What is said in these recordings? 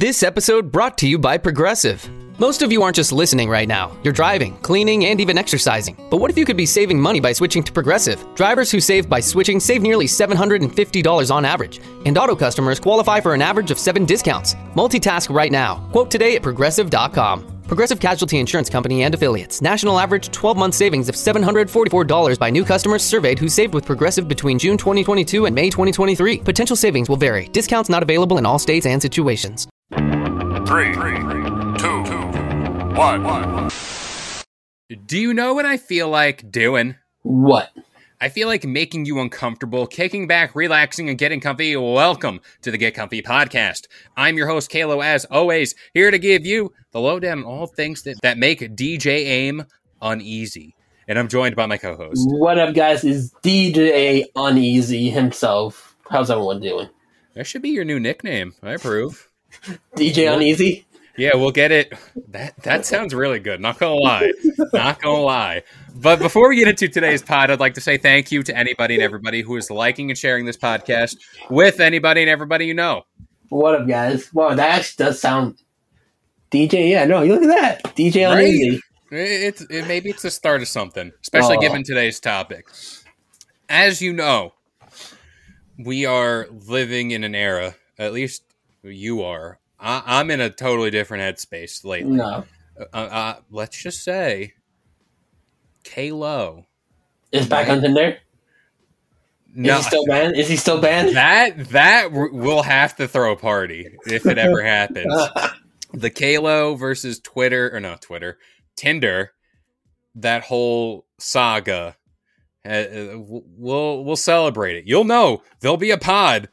This episode brought to you by Progressive. Most of you aren't just listening right now. You're driving, cleaning, and even exercising. But what if you could be saving money by switching to Progressive? Drivers who save by switching save nearly $750 on average. And auto customers qualify for an average of 7 discounts. Multitask right now. Quote today at Progressive.com. Progressive Casualty Insurance Company and Affiliates. National average 12-month savings of $744 by new customers surveyed who saved with Progressive between June 2022 and May 2023. Potential savings will vary. Discounts not available in all states and situations. 3, 2, 1. Do you know what I feel like doing? What? I feel like making you uncomfortable, kicking back, relaxing, and getting comfy. Welcome to the Get Comfy podcast. I'm your host, Kalo, as always, here to give you the lowdown on all things that make DJ AIM uneasy. And I'm joined by my co-host. What up, guys? Is DJ Uneasy himself. How's everyone doing? That should be your new nickname. I approve. DJ Uneasy? Yeah, we'll get it. That sounds really good. Not gonna lie. Not gonna lie. But before we get into today's pod, I'd like to say thank you to anybody and everybody who is liking and sharing this podcast with anybody and everybody you know. What up, guys? Wow, that actually does sound DJ. Yeah, no, you look at that. DJ Uneasy. Maybe it's the start of something, especially given today's topic. As you know, we are living in an era, at least you are. I'm in a totally different headspace lately. No. Let's just say K-Lo is back on Tinder? No. Is he still banned? Is he still banned? That we'll have to throw a party if it ever happens. The K-Lo versus Tinder, that whole saga, we'll celebrate it. You'll know. There'll be a pod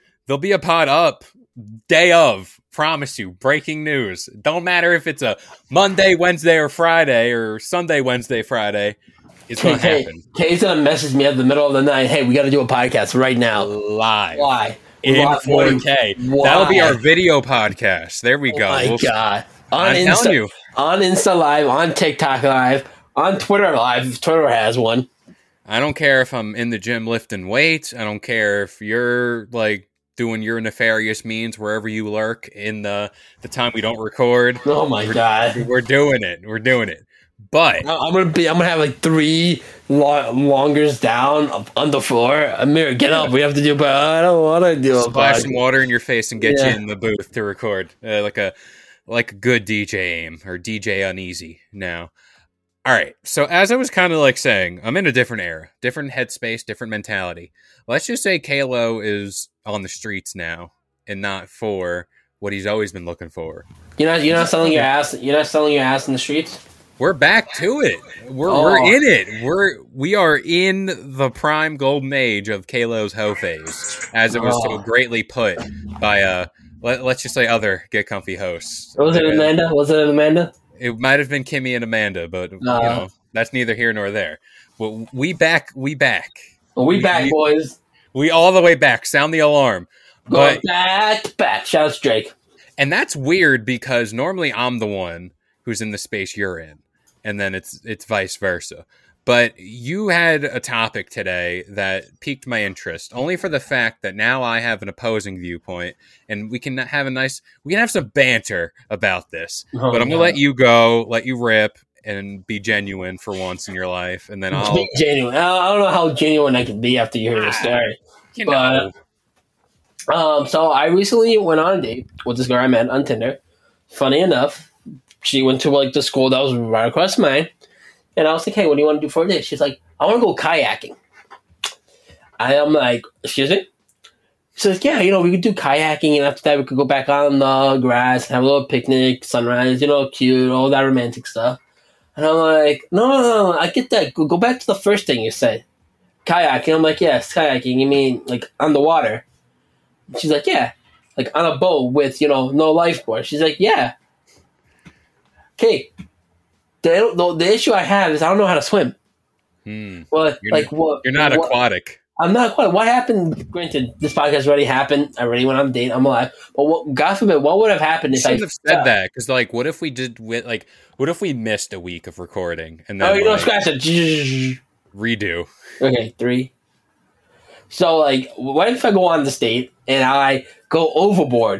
up day of. Promise you, breaking news. Don't matter if it's a Monday, Wednesday, or Friday, or Sunday, Wednesday, Friday. It's going to happen. Kay's going to message me at the middle of the night. Hey, we got to do a podcast right now. Live. Why? In 4K. Why? That'll be our video podcast. There we go. Oh my God. I'm telling you. On Insta Live, on TikTok Live, on Twitter Live, if Twitter has one. I don't care if I'm in the gym lifting weights. I don't care if you're like doing your nefarious means wherever you lurk in the time we don't record. Oh my God. We're doing it. We're doing it. But I'm gonna have like 3 longers down on the floor. Amir, get up. We have to do, but I don't want to do a splash some water in your face and get you in the booth to record like a good DJ AIM or DJ Uneasy now. All right. So as I was kind of like saying, I'm in a different era, different headspace, different mentality. Let's just say K-Lo is on the streets now and not for what he's always been looking for. You're not selling your ass. You're not selling your ass in the streets. We're back to it. We're in it. We are in the prime golden age of K-Lo's hoe phase, as it was so greatly put by let's just say other Get Comfy hosts. Was it Amanda? It might have been Kimmy and Amanda, but you know, that's neither here nor there. Well, we back. We back, boys. We all the way back. Sound the alarm. Go back. Shout out to Drake. And that's weird because normally I'm the one who's in the space you're in, and then it's vice versa. But you had a topic today that piqued my interest, only for the fact that now I have an opposing viewpoint, and we can have some banter about this. But I'm gonna let you go, let you rip, and be genuine for once in your life, and then I'll be genuine. I don't know how genuine I can be after you hear the story. So I recently went on a date with this girl I met on Tinder. Funny enough, she went to like the school that was right across mine. And I was like, hey, what do you want to do for a day? She's like, I want to go kayaking. I'm like, excuse me? She's like, yeah, we could do kayaking, and after that we could go back on the grass and have a little picnic, sunrise, cute, all that romantic stuff. And I'm like, no, I get that. Go back to the first thing you said. Kayaking. I'm like, yes, kayaking. You mean like on the water? She's like, yeah. Like on a boat with, no lifeboard. She's like, yeah. Okay. The issue I have is I don't know how to swim. Well, you're not aquatic. I'm not aquatic. What happened? Granted, this podcast already happened. I already went on a date. I'm alive. But God forbid, what would have happened if I shouldn't have said that? Because what if we missed a week of recording and then scratch it. Redo. Okay, 3. So what if I go on this date and I go overboard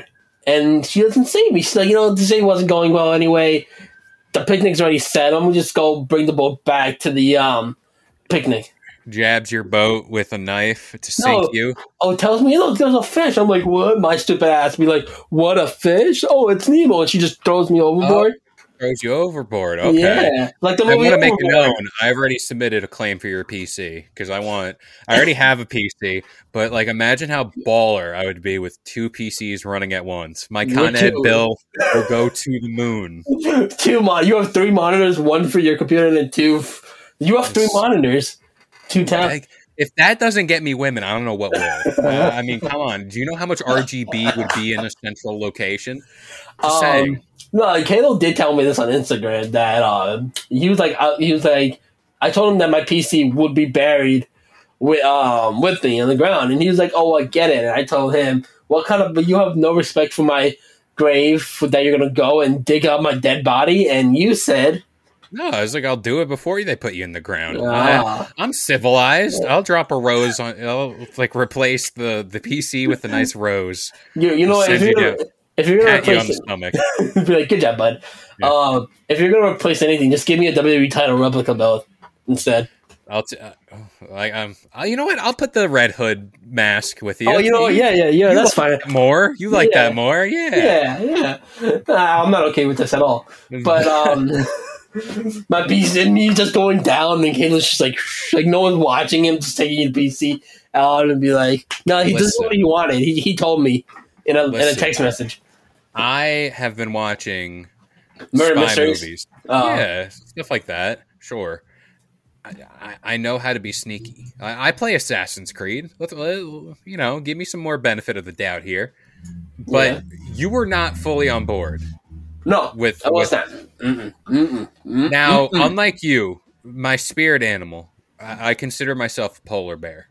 And she doesn't see me. She's like, the day wasn't going well anyway. The picnic's already set. I'm gonna just go bring the boat back to the picnic. Jabs your boat with a knife to sink you. Oh, tells me, look, there's a fish. I'm like, what? My stupid ass be like, what, a fish? Oh, it's Nemo. And she just throws me overboard. Throws you overboard. Okay. Yeah. Like the I movie want to make it Overboard. known. I've already submitted a claim for your PC because I already have a PC, but like imagine how baller I would be with 2 PCs running at once. My Con Ed bill will go to the moon. You have 3 monitors, 1 for your computer, and then 2. You have 3 monitors. 2 tabs. Like, if that doesn't get me women, I don't know what will. I mean, come on. Do you know how much RGB would be in a central location? Just saying. No, Kalo did tell me this on Instagram that he was like, I told him that my PC would be buried with me on the ground, and he was like, "Oh, I get it." And I told him, "What kind of? But you have no respect for my grave that you're gonna go and dig up my dead body?" And you said. No, I was like, I'll do it before they put you in the ground. I'm civilized. I'll drop a rose on. I'll like replace the PC with a nice rose. You know, if you're gonna replace the stomach, be like, good job, bud. Yeah. If you're gonna replace anything, just give me a WWE title replica belt instead. You know what? I'll put the Red Hood mask with you. Oh, you know what? Yeah. That's fine. More? You like that more? Yeah. I'm not okay with this at all. But my PC and me just going down, and Kayla's just like no one's watching him, just taking the PC out and be like, no, he doesn't know what he wanted. He told me in a text message. I have been watching murder spy mysteries. Movies. Yeah, stuff like that. Sure. I know how to be sneaky. I play Assassin's Creed. Give me some more benefit of the doubt here. But you were not fully on board. No, I was not. Now, unlike you, my spirit animal, I consider myself a polar bear.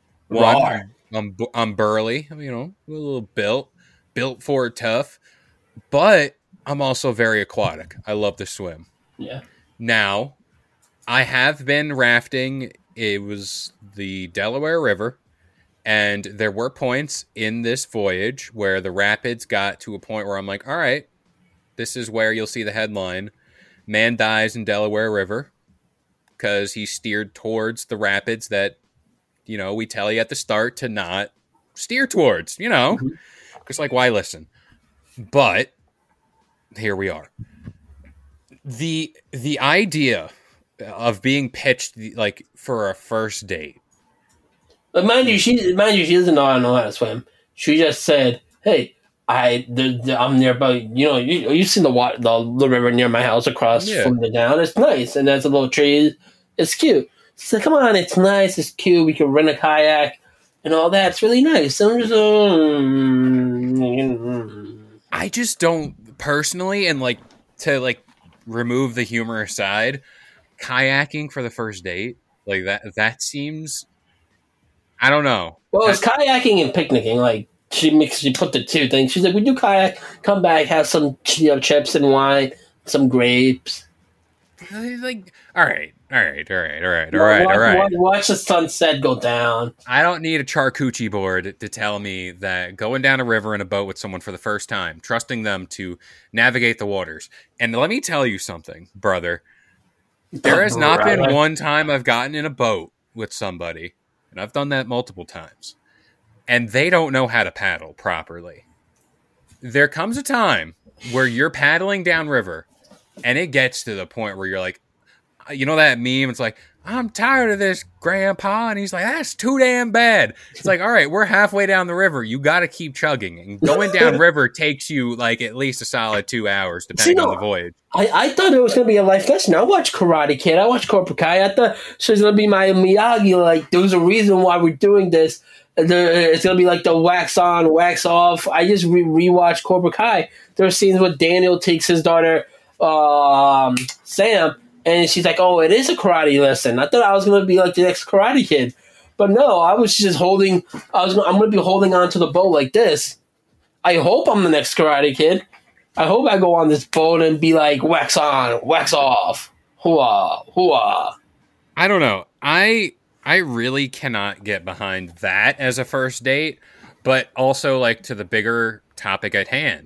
I'm burly, a little built for it tough, but I'm also very aquatic. I love to swim. Yeah. Now, I have been rafting. It was the Delaware River, and there were points in this voyage where the rapids got to a point where I'm like, all right, this is where you'll see the headline, "Man dies in Delaware River," because he steered towards the rapids that, we tell you at the start to not steer towards, because why listen? But here we are. The idea of being pitched for a first date. But mind you, she doesn't know how to swim. She just said, "Hey, I'm nearby. You've seen the river near my house across from the town. It's nice, and there's a little tree. It's cute." She said, "Come on, it's nice. It's cute. We can rent a kayak and all that. It's really nice." So I'm just, I just don't personally, and to remove the humor aside, kayaking for the first date that seems. I don't know. Well, it's kayaking and picnicking. She put the 2 things. She's like, "We do kayak, come back, have some chips and wine, some grapes." All right. Watch the sunset go down. I don't need a charcuterie board to tell me that going down a river in a boat with someone for the first time, trusting them to navigate the waters. And let me tell you something, brother. There has not been one time I've gotten in a boat with somebody, and I've done that multiple times, and they don't know how to paddle properly. There comes a time where you're paddling downriver, and it gets to the point where you're like, that meme? It's like, "I'm tired of this, Grandpa." And he's like, "That's too damn bad." It's like, all right, we're halfway down the river. You got to keep chugging. And going down river takes you at least a solid 2 hours, depending on the voyage. I thought it was going to be a life lesson. I watched Karate Kid. I watched Cobra Kai. I thought she was going to be my Miyagi. There's a reason why we're doing this. It's going to be the wax on, wax off. I just rewatched Cobra Kai. There are scenes where Daniel takes his daughter, Sam, and she's like, "Oh, it is a karate lesson." I thought I was going to be the next Karate Kid. But no, I was just I'm going to be holding on to the boat like this. I hope I'm the next Karate Kid. I hope I go on this boat and be like, wax on, wax off. Hooah, hooah. I don't know. I really cannot get behind that as a first date, but also to the bigger topic at hand.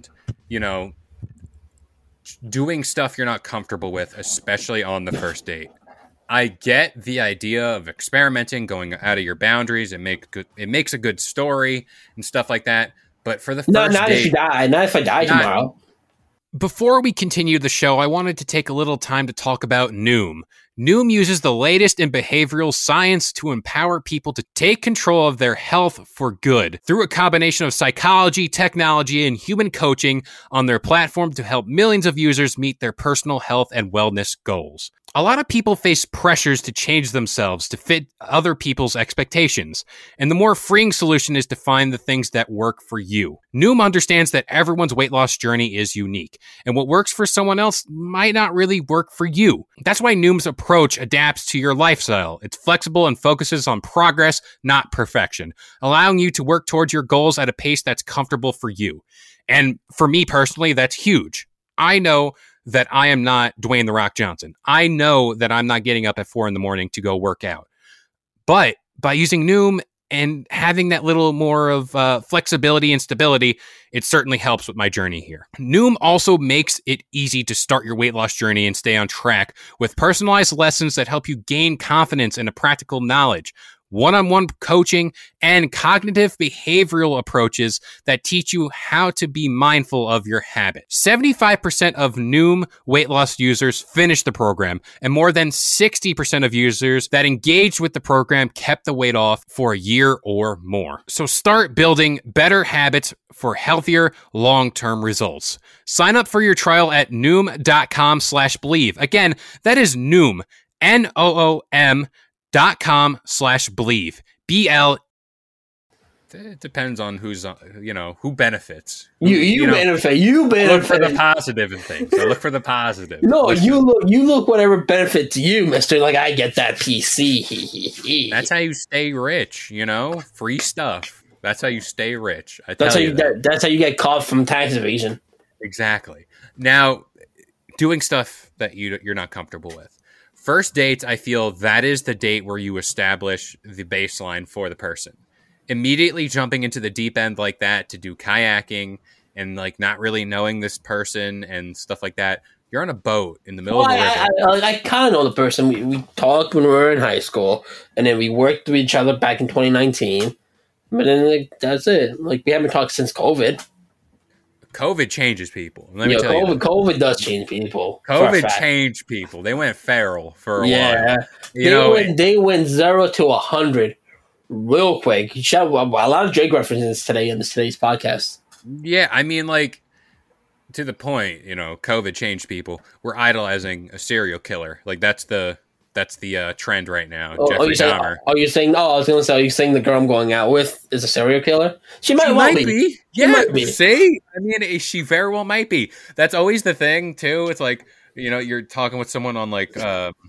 you know, doing stuff you're not comfortable with, especially on the first date. I get the idea of experimenting, going out of your boundaries. It makes a good story and stuff like that. But for the first not date, if you die, not if I die tomorrow. Before we continue the show, I wanted to take a little time to talk about Noom. Noom uses the latest in behavioral science to empower people to take control of their health for good through a combination of psychology, technology, and human coaching on their platform to help millions of users meet their personal health and wellness goals. A lot of people face pressures to change themselves to fit other people's expectations, and the more freeing solution is to find the things that work for you. Noom understands that everyone's weight loss journey is unique, and what works for someone else might not really work for you. That's why Noom's approach adapts to your lifestyle. It's flexible and focuses on progress, not perfection, allowing you to work towards your goals at a pace that's comfortable for you. And for me personally, that's huge. I know that I am not Dwayne "The Rock" Johnson. I know that I'm not getting up at 4 a.m. to go work out. But by using Noom and having that little more of flexibility and stability, it certainly helps with my journey here. Noom also makes it easy to start your weight loss journey and stay on track with personalized lessons that help you gain confidence and a practical knowledge, one-on-one coaching, and cognitive behavioral approaches that teach you how to be mindful of your habits. 75% of Noom weight loss users finished the program, and more than 60% of users that engaged with the program kept the weight off for a year or more. So start building better habits for healthier long-term results. Sign up for your trial at Noom.com/believe. Again, that is Noom, Noom.com/believe. BL. It depends on who benefits. You benefit. You benefit. Look for the positive in things. I look for the positive. No, listen. You look whatever benefits you, mister. Like, I get that PC. That's how you stay rich, free stuff. That's how you stay rich. That's how you get caught from tax evasion. Exactly. Now, doing stuff that you're not comfortable with. First dates, I feel that is the date where you establish the baseline for the person. Immediately jumping into the deep end like that to do kayaking and like not really knowing this person and stuff like that. You're on a boat in the middle of the river. I kind of know the person. We talked when we were in high school, and then we worked with each other back in 2019. But then that's it. Like, we haven't talked since COVID. COVID changes people. Let me tell you. COVID does change people. COVID changed people. They went feral for a while. They went 0 to 100 real quick. A lot of Drake references today in today's podcast. Yeah, I mean, like, to the point, COVID changed people. We're idolizing a serial killer. Like, that's the trend right now. Jeffrey Dahmer. Are you saying? Oh, I was going to say, are you saying the girl I'm going out with is a serial killer? She might be. Yeah, might be. See? I mean, she very well might be. That's always the thing, too. It's like, you're talking with someone on, like,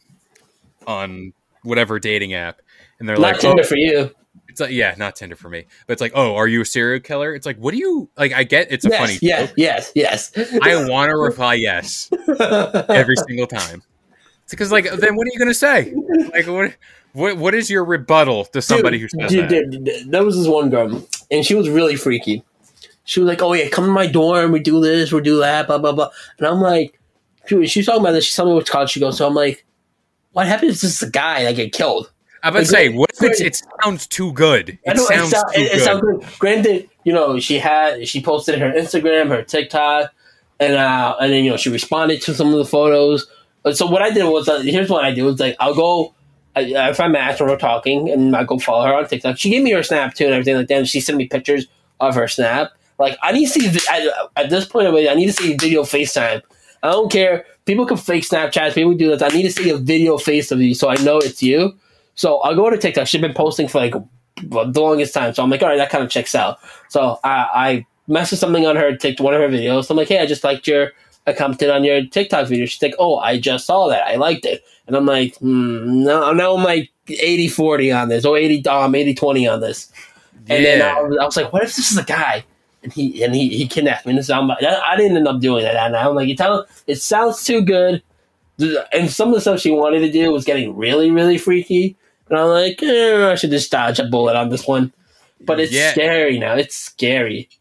on whatever dating app, and they're not Tinder for you. It's like, yeah, not Tinder for me. But it's like, oh, are you a serial killer? It's like, what do you, like, I get it's a funny joke. Yes. I want to reply yes every single time. Because, like, then what are you going to say? Like, what is your rebuttal to somebody who says that? There was this one girl, and she was really freaky. She was like, oh, yeah, come to my dorm, we do this, we do that, blah, blah, blah. And I'm like, she's talking about this, she's telling me which college she goes. So I'm like, what happens if this is a guy that get killed? I'm about to say, what if it sounds too good? It sounds good. Granted, she posted her Instagram, her TikTok, and then, she responded to some of the photos. So what I did was, here's what I do. It's like, I'll go, if I match and we're talking, and I go follow her on TikTok. She gave me her Snap, too, and everything like that. And she sent me pictures of her Snap. Like, I need to see, at this point, I need to see video FaceTime. I don't care. People can fake Snapchats. People do this. I need to see a video face of you so I know it's you. So I'll go to TikTok. She's been posting for, like, the longest time. So I'm like, all right, that kind of checks out. So I messaged something on her, one of her videos. So I'm like, hey, I just liked I commented on your TikTok video. She's like, oh, I just saw that. I liked it. And I'm like, no, now I'm like 80-40 on this, or 80-20 on this. And then I was like, what if this is a guy? And he kidnapped me. I didn't end up doing that. And I'm like, it sounds too good. And some of the stuff she wanted to do was getting really, really freaky. And I'm like, I should just dodge a bullet on this one. But it's scary now. It's scary.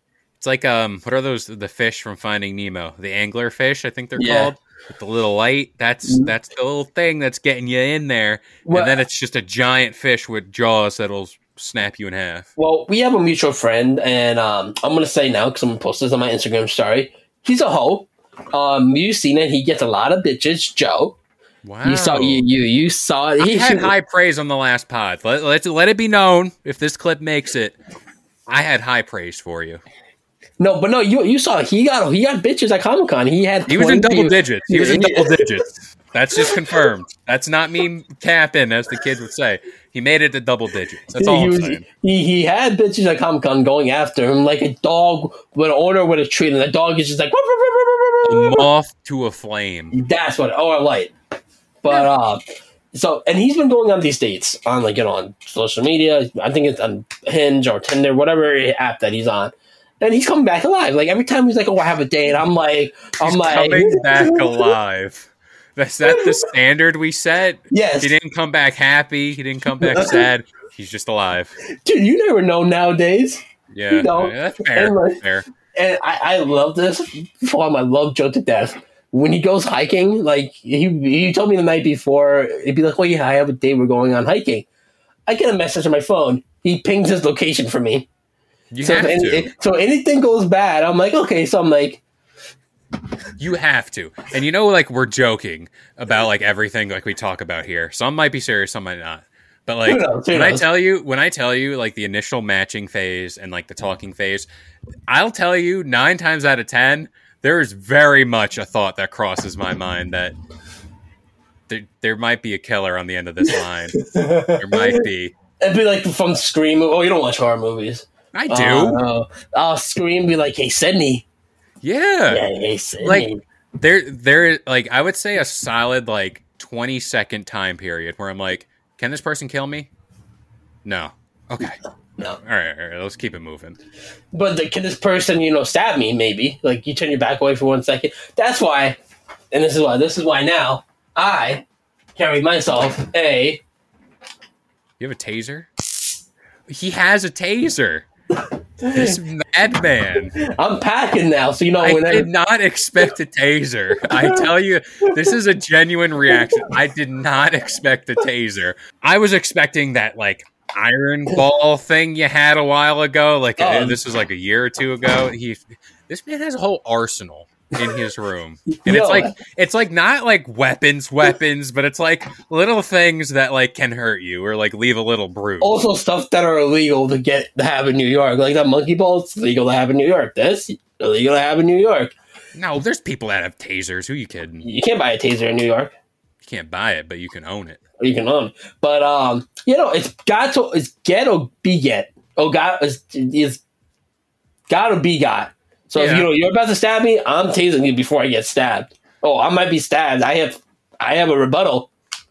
It's like what are those the fish from Finding Nemo? The angler fish, I think they're Yeah. called. With the little light. That's the little thing that's getting you in there. Well, and then it's just a giant fish with jaws that'll snap you in half. Well, we have a mutual friend, and I'm going to say now because I'm going to post this on my Instagram story. He's a hoe. You've seen it. He gets a lot of bitches, Joe. Wow. You saw it. I had high praise on the last pod. Let it be known, if this clip makes it, I had high praise for you. No, you saw it. He got bitches at Comic-Con. He was in double digits. He was in double digits. That's just confirmed. That's not me capping, as the kids would say. He made it to double digits. That's all I'm saying. He had bitches at Comic-Con going after him like a dog with an order with a treat, and the dog is just like a moth to a flame. That's what, or a light. But so, and he's been going on these dates on on social media. I think it's on Hinge or Tinder, whatever app that he's on. And he's coming back alive. Like every time he's like, "Oh, I have a date," I'm like, coming back alive. That's that the standard we set. Yes. He didn't come back happy. He didn't come back sad. He's just alive. Dude, you never know nowadays. Yeah, You know? that's fair. Fair. And I love this. I love Joe to death. When he goes hiking, like he told me the night before, he'd be like, "Oh yeah, I have a date. We're going on hiking." I get a message on my phone. He pings his location for me. So anything goes bad, I'm like, okay. So I'm like, you have to. And like we're joking about like everything like we talk about here. Some might be serious, some might not. But like when I tell you like the initial matching phase and like the talking phase, I'll tell you 9 times out of 10, there is very much a thought that crosses my mind that there might be a killer on the end of this line. There might be. It'd be like from Scream. Oh, you don't watch horror movies. I do. I'll Scream, be like, "Hey, Sydney." Yeah. Hey, Sydney. Like there like I would say a solid like 20-second time period where I'm like, can this person kill me? No. Okay. No. All right. Let's keep it moving. But can this person, stab me? Maybe. Like you turn your back away for 1 second. That's why, and this is why now I carry myself a. You have a taser? He has a taser. This madman. I'm packing now, so I did not expect a taser. I tell you, this is a genuine reaction. I did not expect a taser. I was expecting that like iron ball thing you had a while ago. Like this was like a year or two ago. This man has a whole arsenal in his room, and it's like not like weapons, but it's like little things that like can hurt you or like leave a little bruise. Also, stuff that are illegal to have in New York, like that monkey ball. It's legal to have in New York. That's illegal to have in New York. No, there's people that have tasers. Who are you kidding? You can't buy a taser in New York. You can't buy it, but you can own it. You can own it. But it's get or be get. Oh, God is got or be got. So if you're about to stab me, I'm tasing you before I get stabbed. Oh, I might be stabbed. I have a rebuttal.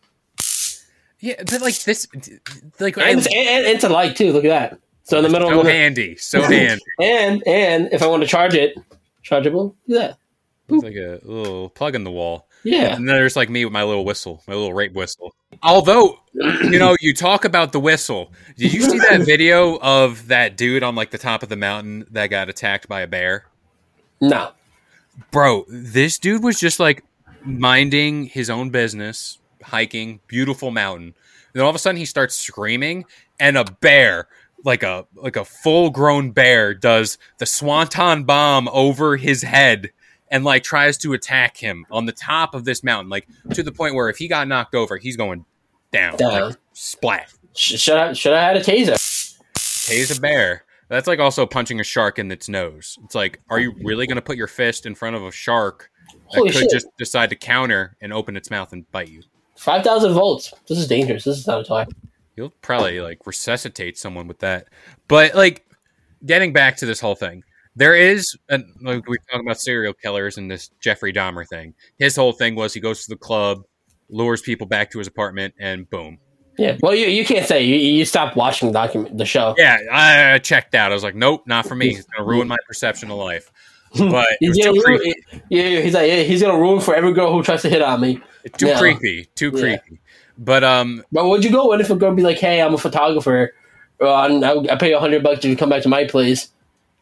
Yeah, but like this, like and to like too. Look at that. So in the middle, so handy. And if I want to charge it, chargeable. Look at that. It's like a little plug in the wall. Yeah. And then there's like me with my little whistle, my little rape whistle. Although, you talk about the whistle. Did you see that video of that dude on like the top of the mountain that got attacked by a bear? No. Bro, this dude was just like minding his own business, hiking, beautiful mountain. Then all of a sudden he starts screaming and a bear, like a full grown bear, does the swanton bomb over his head. And like tries to attack him on the top of this mountain, like to the point where if he got knocked over, he's going down. Like, splat. Should I have had a taser? Tase a bear. That's like also punching a shark in its nose. It's like, are you really going to put your fist in front of a shark that could just decide to counter and open its mouth and bite you? 5,000 volts. This is dangerous. This is not a toy. You'll probably like resuscitate someone with that. But like, getting back to this whole thing. There is, like we talk about serial killers and this Jeffrey Dahmer thing. His whole thing was he goes to the club, lures people back to his apartment, and boom. Yeah. Well, you can't say you stopped watching the show. Yeah, I checked out. I was like, nope, not for me. It's gonna ruin my perception of life. But it was too creepy. Yeah, he's like, he's gonna ruin for every girl who tries to hit on me. It's too creepy. But would you go in if a girl be like, hey, I'm a photographer, I pay you $100 if you come back to my place?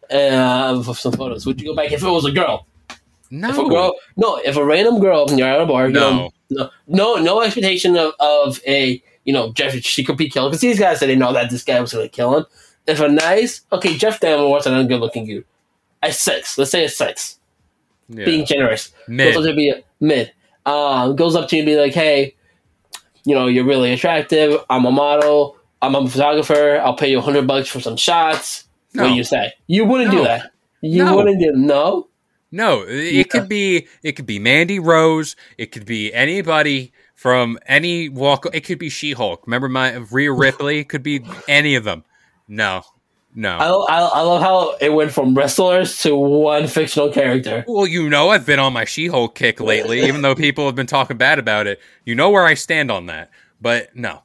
for some photos? Would you go back if it was a girl? No. If a random girl, you're at a bar, No. no expectation of a, Jeff, she could be killed. Because these guys said they know that this guy was going to kill him. If a Jeff Dahmer wasn't a good looking dude. At 6, let's say at 6. Yeah. Being generous. Mid. Goes up to be mid. Goes up to you and be like, hey, you're really attractive. I'm a model. I'm a photographer. I'll pay you $100 for some shots. No. What do you say? You wouldn't do that. You No. wouldn't do No? No, it could be Mandy Rose. It could be anybody from any walk. It could be She-Hulk. Remember Rhea Ripley? It could be any of them. No. I love how it went from wrestlers to one fictional character. Well, I've been on my She-Hulk kick lately, even though people have been talking bad about it. You know where I stand on that. But no,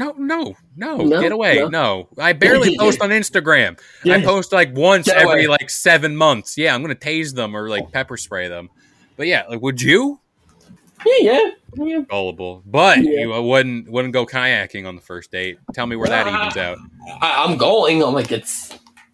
get away. No. I barely post on Instagram. Yeah. I post once every 7 months. Yeah, I'm going to tase them or pepper spray them. But yeah, would you? Yeah. Gullible. But you wouldn't go kayaking on the first date. Tell me where that evens out. I'm going. I'm like, it's...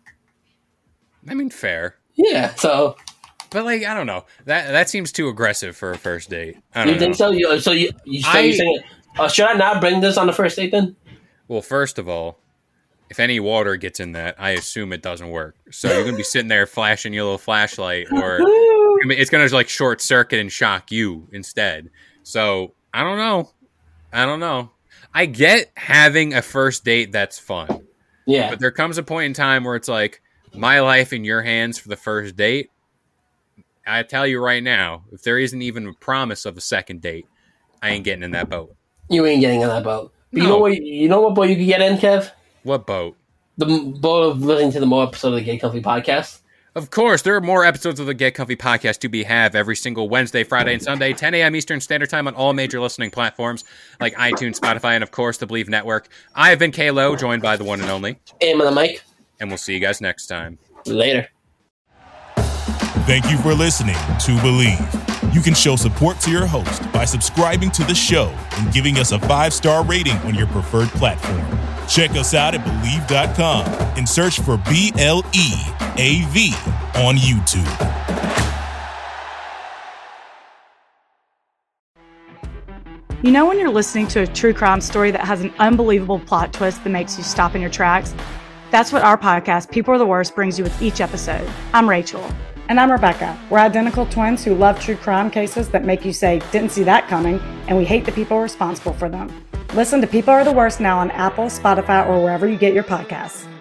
I mean, fair. Yeah, so... But I don't know. That seems too aggressive for a first date. I You don't think know. so? You're saying... should I not bring this on the first date then? Well, first of all, if any water gets in that, I assume it doesn't work. So you're going to be sitting there flashing your little flashlight, or it's going to short circuit and shock you instead. So I don't know. I get having a first date that's fun. Yeah. But there comes a point in time where it's my life in your hands for the first date. I tell you right now, if there isn't even a promise of a second date, I ain't getting in that boat. You ain't getting in that boat. But No. you know what boat you could get in, Kev? What boat? The boat of listening to the more episode of the Get Comfy podcast. Of course, there are more episodes of the Get Comfy podcast to be had every single Wednesday, Friday, and Sunday, 10 a.m. Eastern Standard Time on all major listening platforms like iTunes, Spotify, and of course the Believe Network. I have been K-Lo, joined by the one and only. Aim on the mic. And we'll see you guys next time. Later. Thank you for listening to Believe. You can show support to your host by subscribing to the show and giving us a 5-star rating on your preferred platform. Check us out at Believe.com and search for BLEAV on YouTube. You know when you're listening to a true crime story that has an unbelievable plot twist that makes you stop in your tracks? That's what our podcast, People Are the Worst, brings you with each episode. I'm Rachel. And I'm Rebecca. We're identical twins who love true crime cases that make you say, didn't see that coming, and we hate the people responsible for them. Listen to People Are the Worst now on Apple, Spotify, or wherever you get your podcasts.